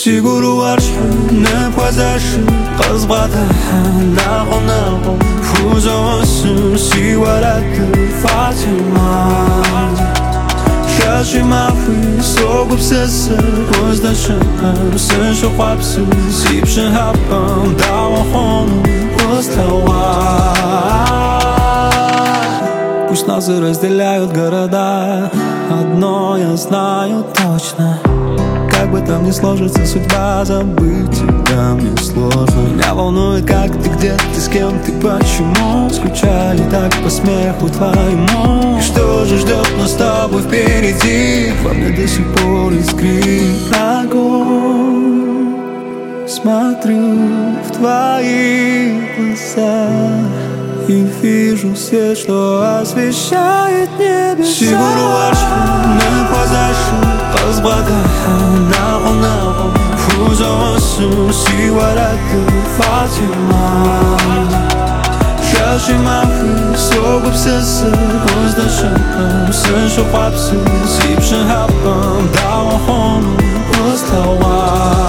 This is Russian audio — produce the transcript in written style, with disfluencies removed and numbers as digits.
Siguro ne poisashi qazbata nago Fuzosu siwaratu Fatima Shashi mafi sogup sesi Uzdashim Senshu qapsi Sipshin hapam Dawa honu Устава. Пусть нас и разделяют города, одно я знаю точно: как бы там ни сложится судьба, забыть тебя мне сложно. Меня волнует, как ты, где ты, с кем ты, почему. Скучаю так по смеху твоему. И что же ждет нас с тобой впереди? Во мне до сих пор искрит огонь. Смотрю в твои глаза и вижу свет, что освещает небеса. Siguro ne poisashi qazbata nago Fuzosu siwaratu Fatima Shashi mafi sogup sesi Uzdashim Senshu qapsi Sipshin hapam Dawa honu Устава.